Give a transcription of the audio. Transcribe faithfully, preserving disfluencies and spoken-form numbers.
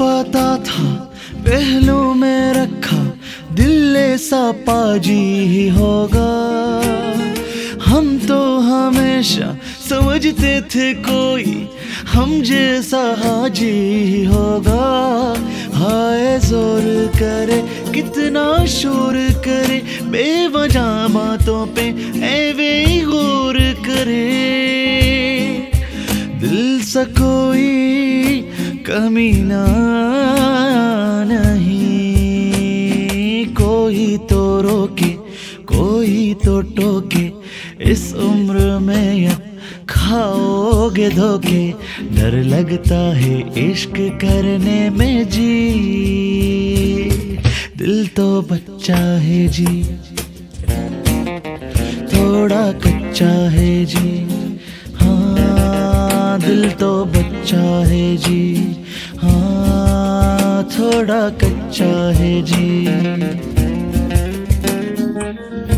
पता था पहलू में रखा दिल ऐसा पाजी ही होगा। हम तो हमेशा समझते थे कोई हम जैसा हाजी ही होगा। हाय जोर करे कितना शोर करे, बेवजह बातों पे ऐवे गौर करे। दिल सा कोई कमीना नहीं, कोई तो रोके कोई तो टोके। इस उम्र में या खाओगे धोखे, डर लगता है इश्क करने में जी। दिल तो बच्चा है जी, थोड़ा कच्चा है जी। हाँ दिल तो बच्चा है जी, हाँ थोड़ा कच्चा है जी।